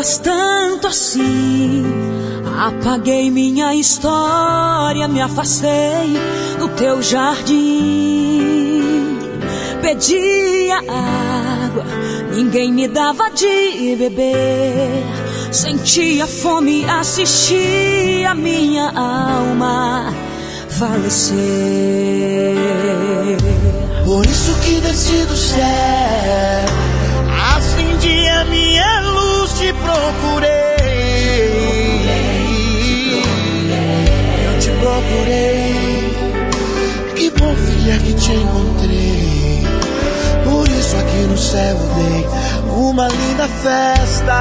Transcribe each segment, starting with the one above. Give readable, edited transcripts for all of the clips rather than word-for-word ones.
amas tanto assim. Apaguei minha história, me afastei do teu jardim. Pedia água, ninguém me dava de beber. Sentia fome, assistia minha alma falecer. Por isso que desci do céu, acendi a minha luz, te procurei. Eu te procurei. Que bom, filha, que te encontrei. Por isso aqui no céu eu dei uma linda festa.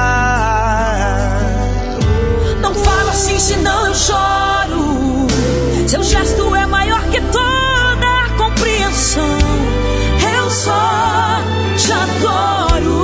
Não fala assim, senão eu choro. Seu gesto é maior que toda a compreensão. Eu só te adoro.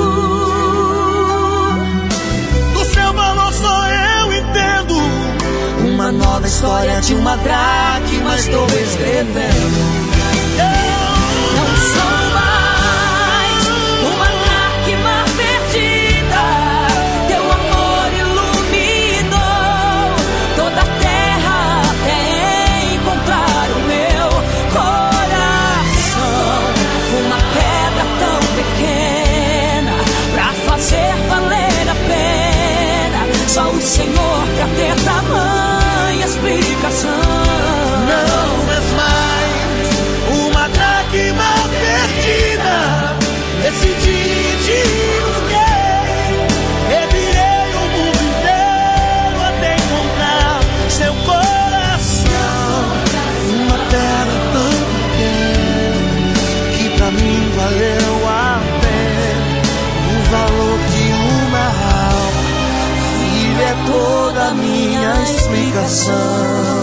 Do seu valor só eu entendo. Uma nova história de uma dracma estou escrevendo. Não sou mais uma dracma perdida. Teu amor iluminou toda a terra até encontrar o meu coração. Uma pedra tão pequena pra fazer valer a pena. Só o Senhor pra ter tamanha explicação. Não és mais uma dracma perdida. Decidi te busquei. Revirei o mundo inteiro até encontrar seu coração. Uma terra tão pequena que pra mim valeu a pena. O valor de uma alma, filha, é toda a minha explicação.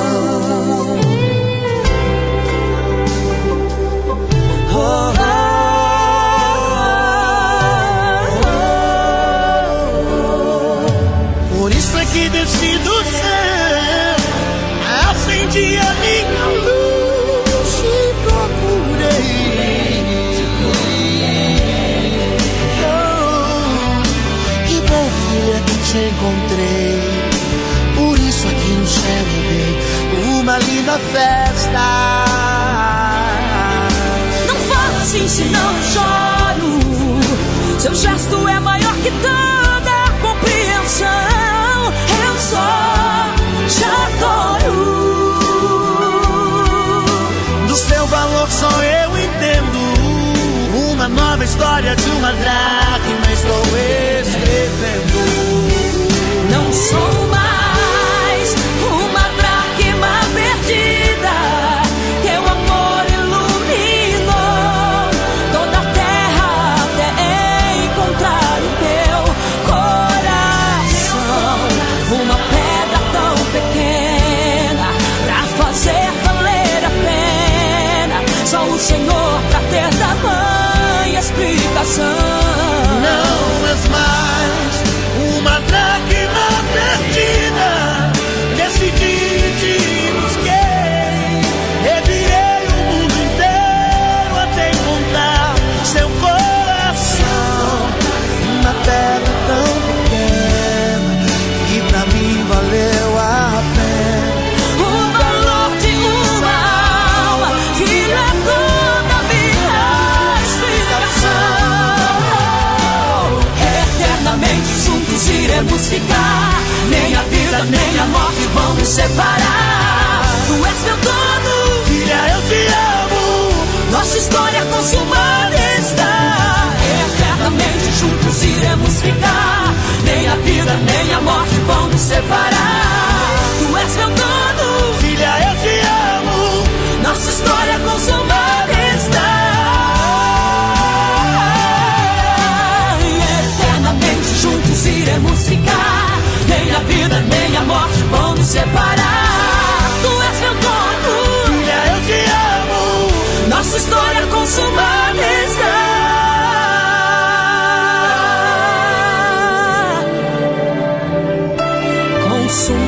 Por isso é que desci do céu, acendi a minha luz, te procurei. Que bom, filha, que te encontrei. Por isso aqui no céu eu dei uma linda festa. Assim, senão eu choro. Seu gesto é maior que toda a compreensão. Eu só te adoro. Do seu valor só eu entendo. Uma nova história de uma dracma estou escrevendo. Não sou mais uma dracma perdida. Teu amor iluminou toda a terra até encontrar o teu coração. Uma pedra tão pequena pra fazer valer a pena. Só o Senhor pra ter tamanha explicação. Não és mais uma dracma perdida. Decidi te busquei. Revirei o mundo inteiro até encontrar seu coração. Uma terra tão pequena que pra mim valeu a pena. O valor de uma alma, filha, toda a minha explicação. Eternamente juntos iremos ficar. Nem a vida, nem a morte vão nos separar. Tu és meu dono, Filha, eu te amo. nossa história consumada está. Eternamente juntos iremos ficar. Nem a vida, nem a morte vão nos separar. Tu és meu dono, Filha, eu te amo. nossa história consumada está. Eternamente juntos iremos ficar. Nem a vida, nem a morte vão nos separar. Tu és meu dono, Filha, eu te amo. nossa história consumada está. Consumada.